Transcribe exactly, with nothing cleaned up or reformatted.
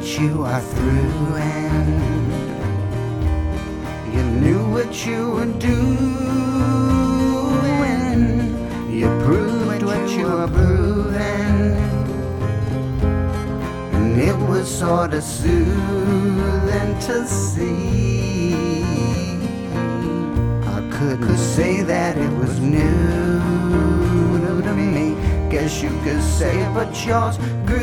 that you are through, and you knew what you were doing. You proved what you were proving, and it was sort of soothing to see. I couldn't say that it was new to me. Guess you could say it, but yours grew